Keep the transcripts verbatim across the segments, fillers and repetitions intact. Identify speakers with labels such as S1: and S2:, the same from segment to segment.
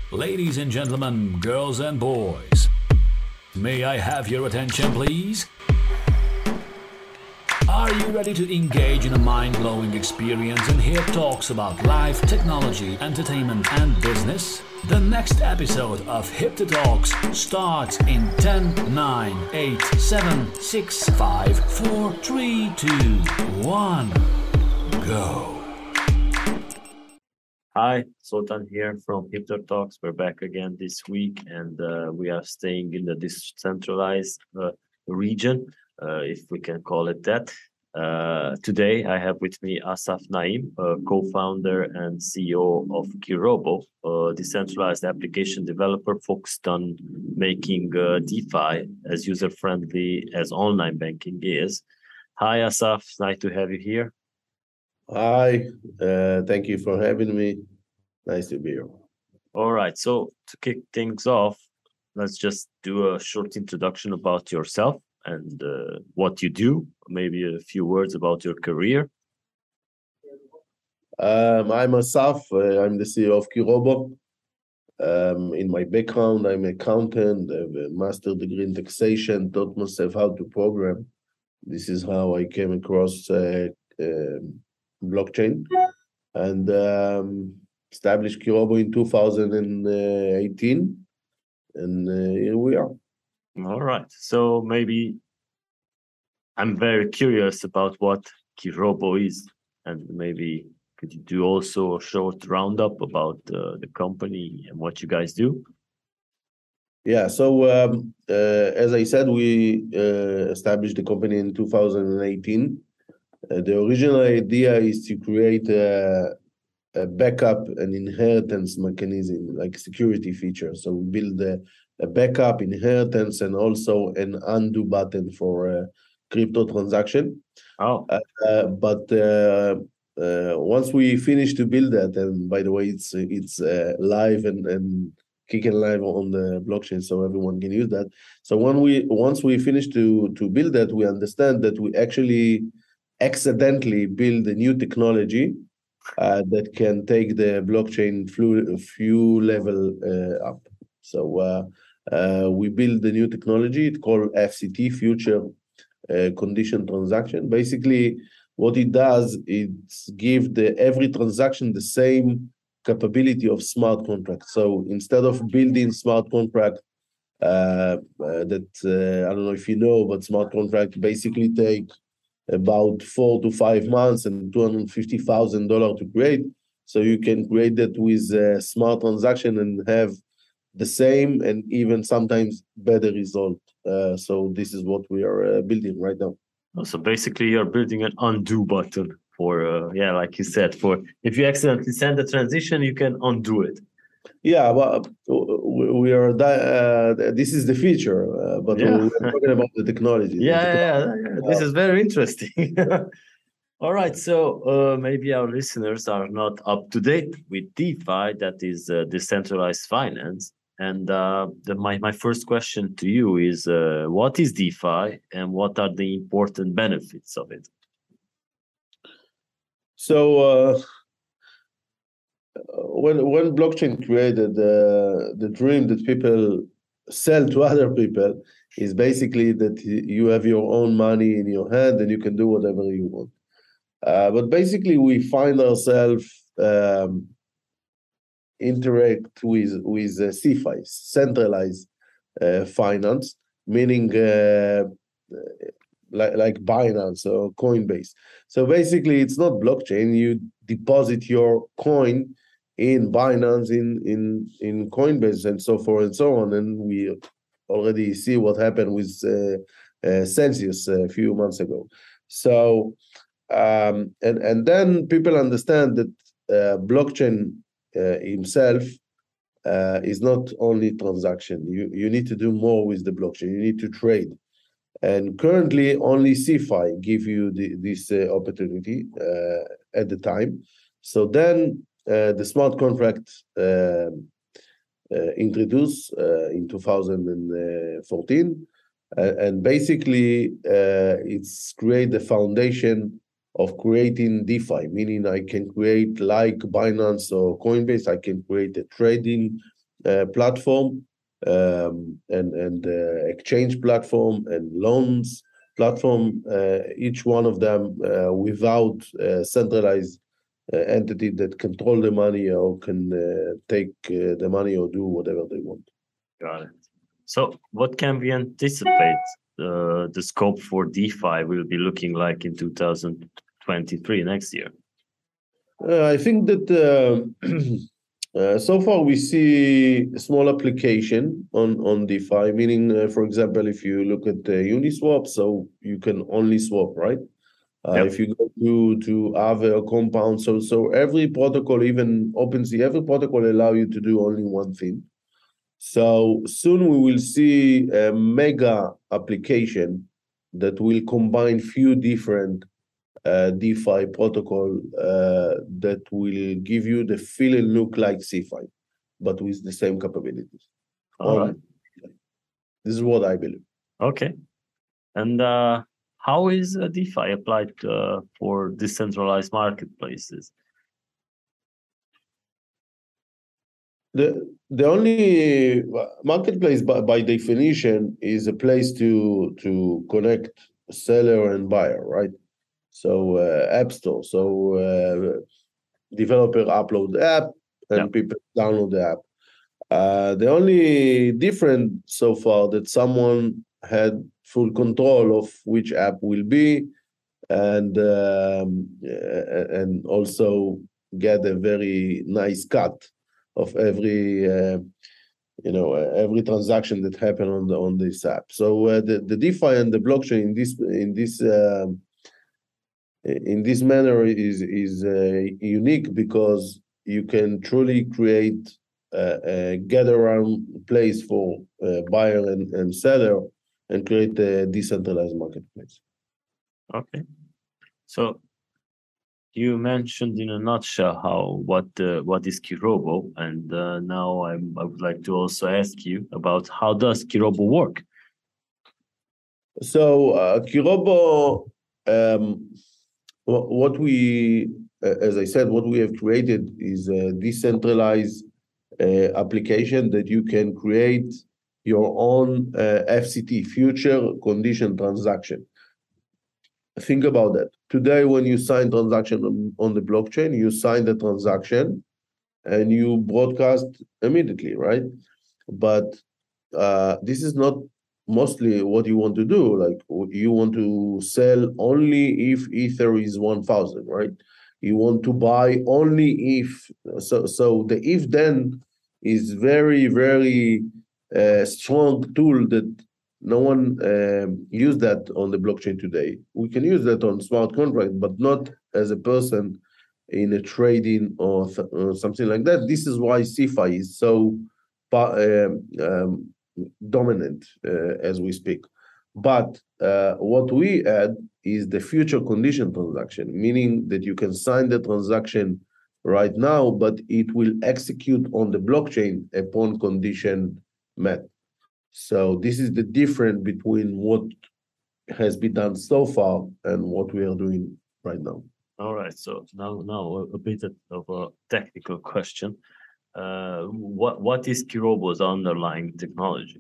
S1: Ladies and gentlemen, girls and boys, may I have your attention, please? Are you ready to engage in a mind-blowing experience and hear talks about life, technology, entertainment, and business? The next episode of Hip to Talks starts in ten, nine, eight, seven, six, five, four, three, two, one, go.
S2: Hi, Sultan here from Hip to Talks. We're back again this week, and uh, we are staying in the decentralized uh, region, uh, if we can call it that. Uh, today, I have with me Asaf Naim, uh, co-founder and C E O of Kirobo, a decentralized application developer focused on making uh, DeFi as user-friendly as online banking is. Hi, Asaf. Nice to have you here.
S3: Hi, uh, thank you for having me. Nice to be here.
S2: All right, so to kick things off, let's just do a short introduction about yourself and uh, what you do, maybe a few words about your career.
S3: Um, I'm Asaf, uh, I'm the C E O of Kirobo. Um, in my background, I'm an accountant, I have a master degree in taxation, taught myself how to program. This is how I came across uh, uh, blockchain and um, established Kirobo in two thousand eighteen, and uh, here we are.
S2: All right, so maybe I'm very curious about what Kirobo is, and maybe could you do also a short roundup about uh, the company and what you guys do?
S3: Yeah, so um, uh, as I said, we uh, established the company in two thousand eighteen. Uh, the original idea is to create a, a backup and inheritance mechanism, like security feature. So we build a, a backup, inheritance, and also an undo button for a crypto transaction.
S2: Oh,
S3: Uh, uh, but uh, uh, once we finish to build that, and by the way, it's it's uh, live and and kicking live on the blockchain, so everyone can use that. So when we once we finish to to build that, we understand that we actually accidentally build a new technology uh, that can take the blockchain few, few level uh, up. So uh, uh, we build the new technology. It's called F C T, Future uh, Condition Transaction. Basically, what it does, it gives the every transaction the same capability of smart contract. So instead of building smart contract uh, uh, that uh, I don't know if you know, but smart contract basically take about four to five months and two hundred fifty thousand dollars to create. So you can create that with a smart transaction and have the same and even sometimes better result. Uh, so this is what we are uh, building right now.
S2: so basically you're building an undo button for, uh, yeah, like you said, for if you accidentally send a transition, you can undo it.
S3: Yeah, well, we are. Uh, this is the feature, uh, but
S2: Yeah.
S3: we're talking about the technology.
S2: Yeah,
S3: the
S2: technology. yeah, yeah. This is very interesting. All right, so uh, maybe our listeners are not up to date with DeFi, that is uh, decentralized finance. And uh, the, my my first question to you is, uh, what is DeFi, and what are the important benefits of it?
S3: So. Uh, When when blockchain created, uh, the dream that people sell to other people is basically that you have your own money in your hand and you can do whatever you want. Uh, but basically, we find ourselves um, interact with with uh, C F Is, centralized uh, finance, meaning uh, like like Binance or Coinbase. So basically, it's not blockchain. You deposit your coin in Binance, in in in Coinbase, and so forth and so on. And we already see what happened with uh, uh, Celsius a few months ago. So um, and and then people understand that uh, blockchain uh, himself uh, is not only transaction. You you need to do more with the blockchain. You need to trade. And currently, only C F I give you the, this uh, opportunity uh, at the time. So then uh, the smart contract uh, uh, introduced uh, in two thousand fourteen, uh, and basically uh, it's create the foundation of creating DeFi, meaning I can create like Binance or Coinbase, I can create a trading uh, platform, um, and and uh, exchange platform and loans platform. Uh, each one of them uh, without a centralized uh, entity that control the money or can uh, take uh, the money or do whatever they want.
S2: Got it. So, what can we anticipate uh, the scope for DeFi will be looking like in two thousand twenty-three, next year?
S3: Uh, I think that uh, uh, so far we see a small application on, on DeFi, meaning, uh, for example, if you look at uh, Uniswap, so you can only swap, right? Uh,
S2: Yep.
S3: If you go to to Aave or Compound, so so every protocol, even OpenSea, every protocol allow you to do only one thing. So soon we will see a mega application that will combine few different uh, DeFi protocol uh, that will give you the feel and look like CeFi, but with the same capabilities.
S2: All
S3: Um,
S2: right.
S3: This is what I believe.
S2: Okay. And uh, how is uh, DeFi applied uh, for decentralized marketplaces?
S3: The the only marketplace by, by definition is a place to to connect seller and buyer, right? So uh, app store. So uh, developer upload the app and
S2: Yeah.
S3: people download the app. Uh, the only different so far that someone had full control of which app will be, and um, uh, and also get a very nice cut of every uh, you know uh, every transaction that happened on the on this app. So uh, the the DeFi and the blockchain in this in this uh, in this manner is is uh, unique because you can truly create a, a get around place for uh, buyer and, and seller and create a decentralized marketplace.
S2: Okay. So you mentioned in a nutshell how what uh, what is Kirobo, and uh, now I'm, I would like to also ask you about how does Kirobo work?
S3: So uh, Kirobo, um, wh- what we, uh, as I said, what we have created is a decentralized uh, application that you can create your own uh, F C T, future condition transaction. Think about that. Today, when you sign transaction on, on the blockchain, you sign the transaction and you broadcast immediately, right? But uh, this is not mostly what you want to do. Like you want to sell only if Ether is one thousand, right? You want to buy only if. So, so the if then is very, very uh, strong tool that no one um, use that on the blockchain today. We can use that on smart contract, but not as a person in a trading or, th- or something like that. This is why CeFi is so um, um, dominant uh, as we speak. But uh, what we add is the future condition transaction, meaning that you can sign the transaction right now, but it will execute on the blockchain upon condition met. So this is the difference between what has been done so far and what we are doing right now.
S2: All right. So now, now a bit of a technical question. Uh, what what is Kirobo's underlying technology?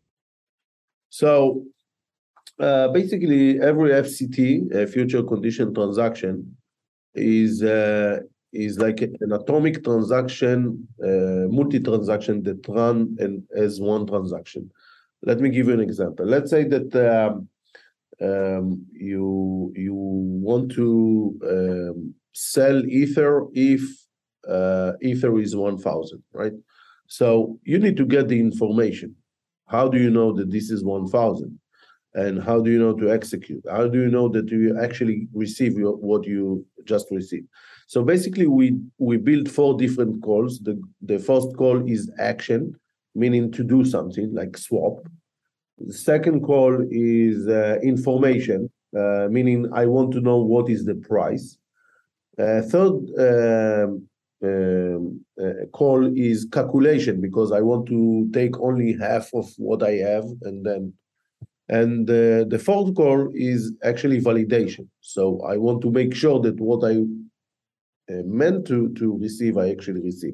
S3: So uh, basically, every F C T, a future condition transaction, is uh, is like an atomic transaction, uh, multi-transaction that run and as one transaction. Let me give you an example. Let's say that um, um, you you want to um, sell Ether if uh, Ether is one thousand, right? So you need to get the information. How do you know that this is one thousand? And how do you know to execute? How do you know that you actually receive your, what you just received? So basically, we we build four different calls. The, the first call is action, meaning to do something like swap. The second call is uh, information, uh, meaning I want to know what is the price. Uh, third um, um, uh, call is calculation, because I want to take only half of what I have and then and uh, the fourth call is actually validation. So I want to make sure that what I uh, meant to, to receive, I actually receive.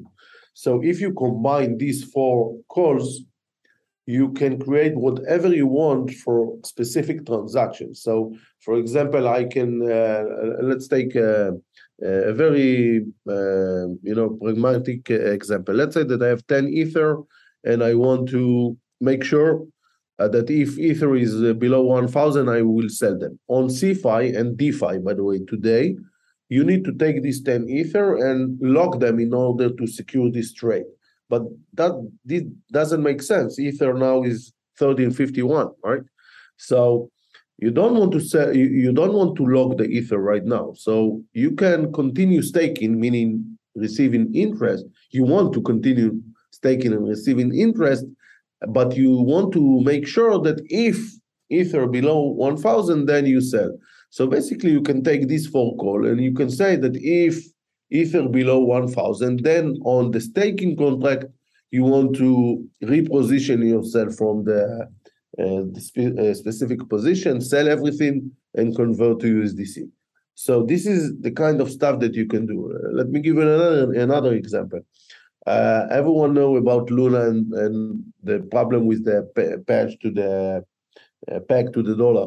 S3: So if you combine these four calls, you can create whatever you want for specific transactions. So, for example, I can uh, let's take a, a very uh, you know pragmatic example. Let's say that I have ten Ether, and I want to make sure uh, that if Ether is below one thousand, I will sell them on CeFi and DeFi. By the way, today you need to take these ten Ether and lock them in order to secure this trade. But that this doesn't make sense. Ether now is thirteen fifty-one, right? So you don't want to sell, you, you don't want to lock the Ether right now. So you can continue staking, meaning receiving interest. You want to continue staking and receiving interest, but you want to make sure that if Ether below one thousand, then you sell. So basically, you can take this phone call and you can say that if Ether below one thousand, then on the staking contract, you want to reposition yourself from the, uh, the spe- uh, specific position, sell everything, and convert to U S D C. So this is the kind of stuff that you can do. Uh, let me give you another another example. Uh, everyone know about Luna and, and the problem with the patch to the uh, peg to the dollar.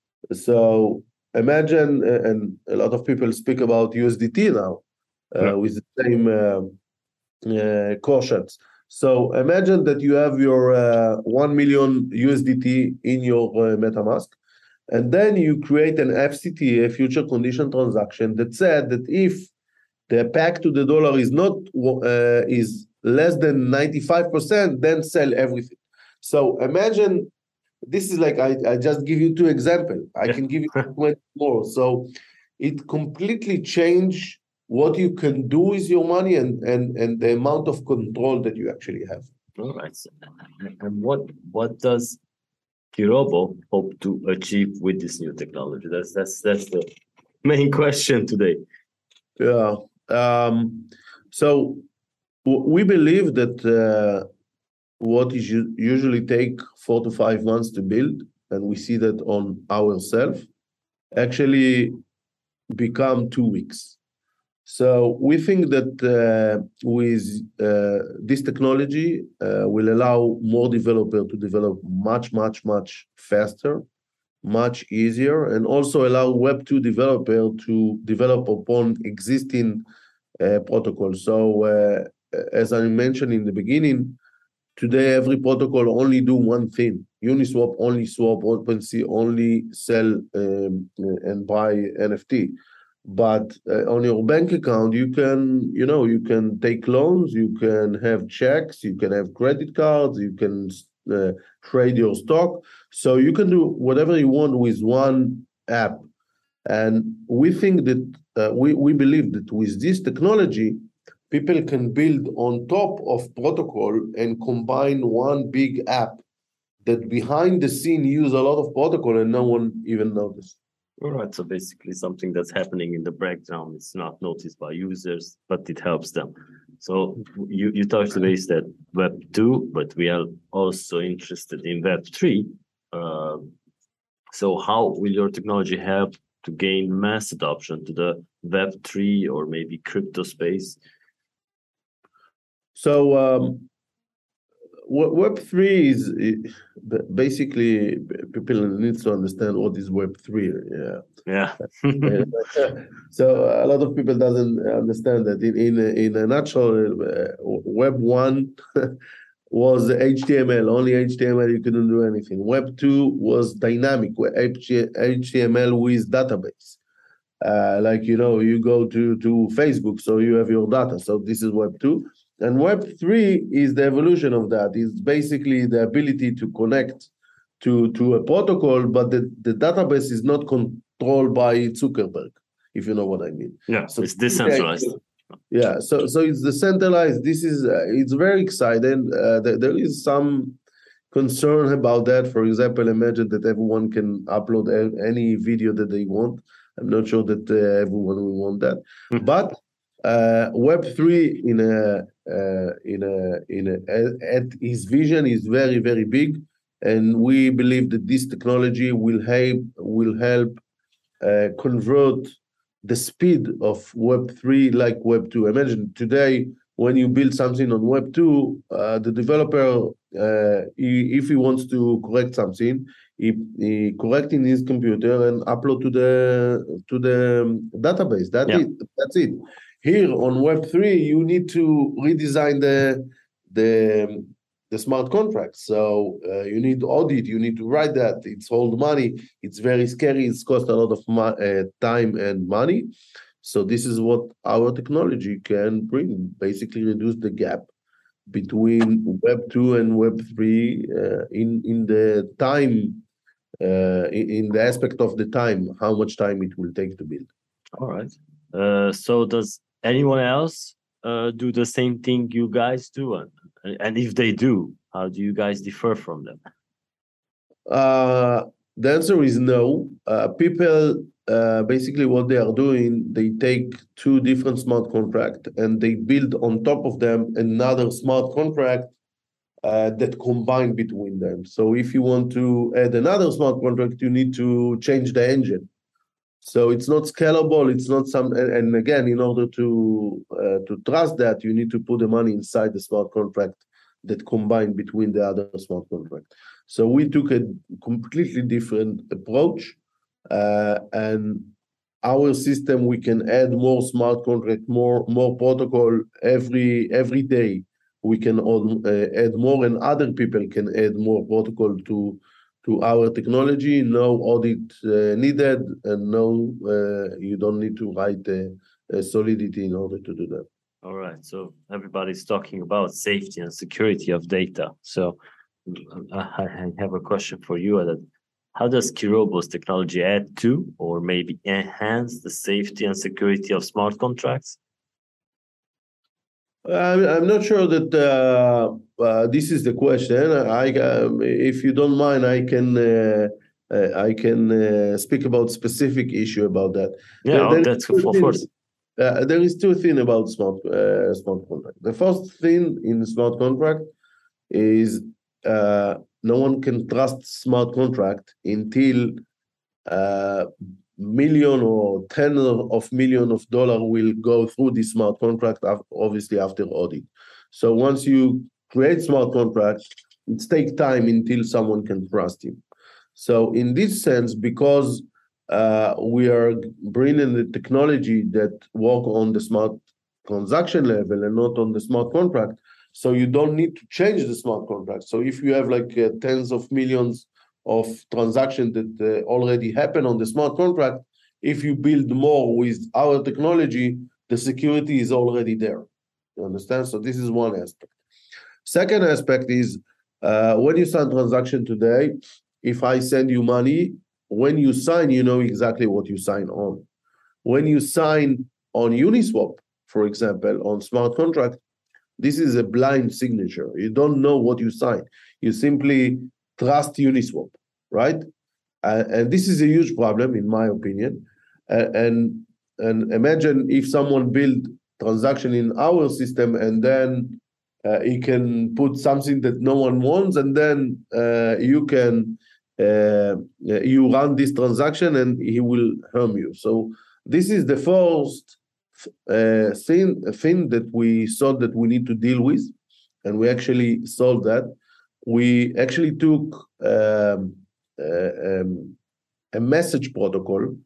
S3: So imagine, uh, and a lot of people speak about U S D T now. Uh, yeah. With the same uh, uh, cautions. So imagine that you have your uh, one million U S D T in your uh, MetaMask, and then you create an F C T, a future condition transaction that said that if the peg to the dollar is not uh, is less than ninety-five percent, then sell everything. So imagine this is like I, I just give you two examples. I yeah. can give you twenty more. So it completely changed what you can do with your money and, and, and the amount of control that you actually have.
S2: All right. And what what does Kirobo hope to achieve with this new technology? That's that's that's the main question today.
S3: Yeah. Um, so w- we believe that uh, what is usually take four to five months to build, and we see that on ourselves, actually become two weeks. So we think that uh, with uh, this technology uh, will allow more developers to develop much, much, much faster, much easier, and also allow Web two developer to develop upon existing uh, protocols. So uh, as I mentioned in the beginning, today every protocol only do one thing. Uniswap only swap, OpenSea only sell um, and buy N F T. But uh, on your bank account, you can, you know, you can take loans, you can have checks, you can have credit cards, you can uh, trade your stock. So you can do whatever you want with one app. And we think that, uh, we, we believe that with this technology, people can build on top of protocol and combine one big app that behind the scene use a lot of protocol and no one even noticed.
S2: All right, so basically something that's happening in the background, it's not noticed by users, but it helps them. So you, you touched base that Web two, but we are also interested in Web three. Uh, so how will your technology help to gain mass adoption to the Web three or maybe crypto space?
S3: So um, Web three is basically, people need to understand what is Web three. Yeah.
S2: Yeah.
S3: So a lot of people doesn't understand that. In in a, in a nutshell, uh, Web one was H T M L, only H T M L. You couldn't do anything. Web two was dynamic, H T M L with database. Uh, like you know, you go to to Facebook, so you have your data. So this is Web two. And Web three is the evolution of that. It's basically the ability to connect to, to a protocol, but the, the database is not controlled by Zuckerberg, if you know what I mean.
S2: Yeah, so it's decentralized.
S3: Yeah, so so it's decentralized. This is, uh, it's very exciting. Uh, there, there is some concern about that. For example, imagine that everyone can upload a, any video that they want. I'm not sure that uh, everyone will want that. Mm-hmm. But uh, Web three in a Uh, in a in a at his vision is very very big, and we believe that this technology will help will help uh, convert the speed of Web three like Web two. Imagine today when you build something on Web two, uh, the developer, uh, he, if he wants to correct something, he, he correct in his computer and upload to the to the database. That
S2: Yeah.
S3: it. That's it. Here on Web three, you need to redesign the the the smart contract. So uh, you need to audit. You need to write that. It's old money. It's very scary. It's cost a lot of mo- uh, time and money. So this is what our technology can bring, basically reduce the gap between Web two and Web three uh, in, in the time, uh, in, in the aspect of the time, how much time it will take to build.
S2: All right. Uh, so does anyone else uh, do the same thing you guys do? And, and if they do, how do you guys differ from them?
S3: Uh, the answer is no. Uh, people uh, basically what they are doing, they take two different smart contracts and they build on top of them another smart contract uh, that combine between them. So if you want to add another smart contract, you need to change the engine. So it's not scalable. It's not some. And, and again, in order to uh, to trust that, you need to put the money inside the smart contract that combine between the other smart contract. So we took a completely different approach, uh, and our system, we can add more smart contract, more more protocol every every day. We can uh, add more, and other people can add more protocol to to our technology. No audit uh, needed, and no, uh, you don't need to write a, a Solidity in order to do that.
S2: All right. So everybody's talking about safety and security of data. So I, I have a question for you, Adad. How does Kirobo's technology add to or maybe enhance the safety and security of smart contracts?
S3: I'm, I'm not sure that uh, uh, this is the question. I, um, if you don't mind, I can uh, uh, I can uh, speak about specific issue about that.
S2: Yeah,
S3: there,
S2: that's of course.
S3: Uh, there is two things about smart uh, smart contract. The first thing in smart contract is uh, no one can trust smart contract until uh, million or ten of million of dollar will go through this smart contract, obviously after audit. So once you create smart contracts, it takes time until someone can trust him. So in this sense, because uh, we are bringing the technology that work on the smart transaction level and not on the smart contract, so you don't need to change the smart contract. So if you have like uh, tens of millions of transactions that uh, already happen on the smart contract, if you build more with our technology, the security is already there. You understand? So this is one aspect. Second aspect is uh, when you sign transaction today, if I send you money, when you sign, you know exactly what you sign on. When you sign on Uniswap, for example, on smart contract, this is a blind signature. You don't know what you sign. You simply trust Uniswap, right? Uh, and this is a huge problem, in my opinion. Uh, and and imagine if someone build transaction in our system and then uh, he can put something that no one wants, and then uh, you can uh, you run this transaction and he will harm you. So this is the first uh, thing thing that we saw that we need to deal with, and we actually solved that. We actually took um, uh, um, a message protocol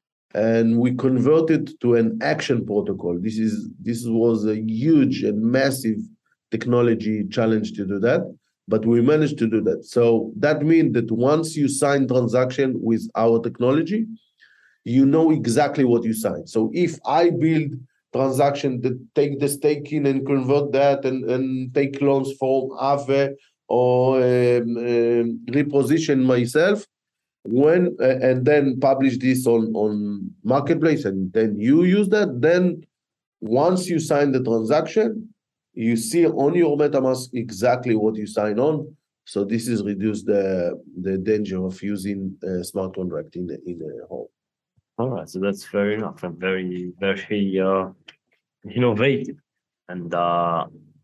S3: and we converted to an action protocol. This is this was a huge and massive technology challenge to do that, but we managed to do that. So that means that once you sign transaction with our technology, you know exactly what you sign. So if I build transaction that take the staking and convert that and, and take loans from Aave or um, um, reposition myself, when uh, and then publish this on on marketplace, and then you use that, then once you sign the transaction, you see on your MetaMask exactly what you sign on. So this is reduce the the danger of using a smart contract in a, in a home.
S2: All right, so that's fair enough and very very uh, innovative. And uh,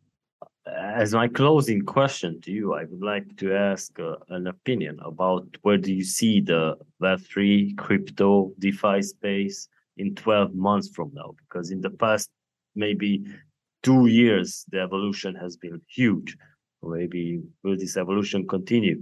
S2: as my closing question to you, I would like to ask uh, an opinion about where do you see the Web three crypto DeFi space in twelve months from now? Because in the past maybe two years, the evolution has been huge. Maybe will this evolution continue?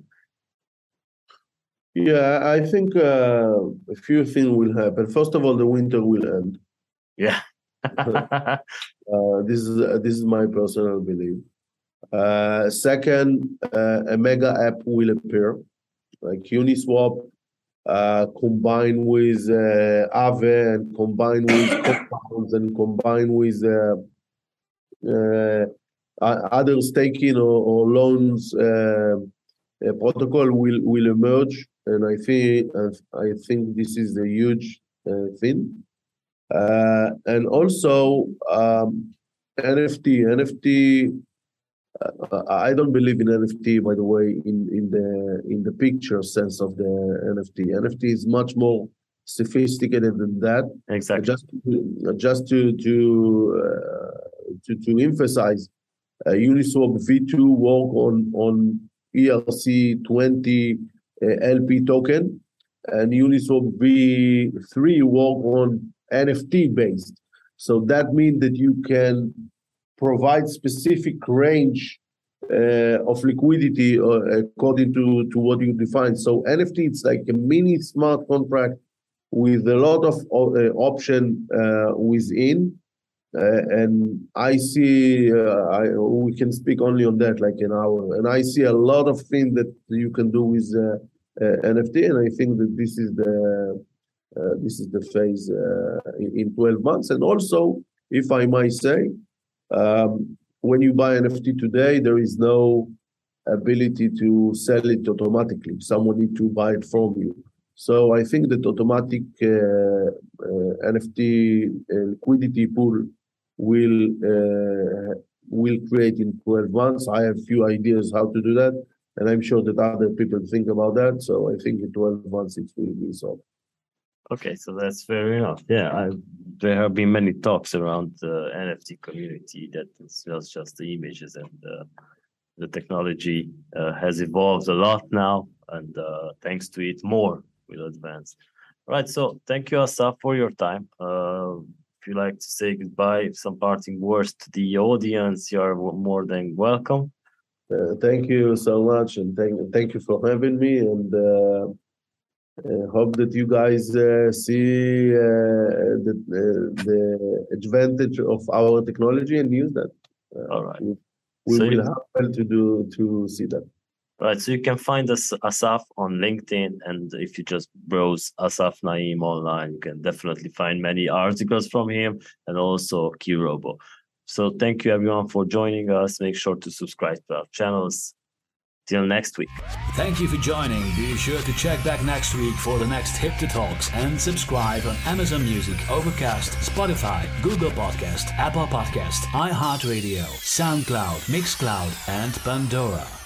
S3: Yeah, I think uh, a few things will happen. First of all, the winter will end.
S2: Yeah.
S3: uh, this is uh, this is my personal belief. Uh, second, uh, a mega app will appear, like Uniswap, uh, combined with uh, Aave and combined with compounds and combined with uh, uh, other staking or, or loans uh, protocol will will emerge, and I think I think this is a huge uh, thing. Uh, and also um, N F T, N F T. Uh, I don't believe in N F T, by the way, in, in the in the picture sense of the N F T. N F T is much more sophisticated than that.
S2: Exactly.
S3: Just to, just to to uh, to, to emphasize, uh, Uniswap V two work on on E R C twenty uh, L P token, and Uniswap V three work on N F T based. So that means that you can provide specific range uh, of liquidity uh, according to, to what you define. So N F T, it's like a mini smart contract with a lot of uh, option uh, within. Uh, and I see, uh, I, we can speak only on that like an hour. And I see a lot of things that you can do with uh, uh, N F T. And I think that this is the uh, this is the phase uh, in, in twelve months. And also, if I might say, Um, when you buy N F T today, there is no ability to sell it automatically. Someone needs to buy it from you. So I think that automatic uh, uh, N F T uh, liquidity pool will uh, will create in twelve months. I have few ideas how to do that, and I'm sure that other people think about that. So I think in twelve months it will be solved.
S2: Okay, so that's fair enough. Yeah, I, there have been many talks around the N F T community that it's not just the images, and uh, the technology uh, has evolved a lot now, and uh, thanks to it, more will advance. All right, so thank you, Asaf, for your time. Uh, if you like to say goodbye, some parting words to the audience, you are more than welcome.
S3: Uh, thank you so much, and thank thank you for having me. And uh, Uh, hope that you guys uh, see uh, the, uh, the advantage of our technology and use that. Uh,
S2: All right.
S3: We, we
S2: so
S3: will
S2: you,
S3: have well to do to see that.
S2: All right. So you can find us Asaf on LinkedIn, and if you just browse Asaf Naim online, you can definitely find many articles from him and also Q-Robo. So thank you everyone for joining us. Make sure to subscribe to our channels. Till next week.
S1: Thank you for joining. Be sure to check back next week for the next Hipster Talks and subscribe on Amazon Music, Overcast, Spotify, Google Podcast, Apple Podcast, iHeartRadio, SoundCloud, Mixcloud, and Pandora.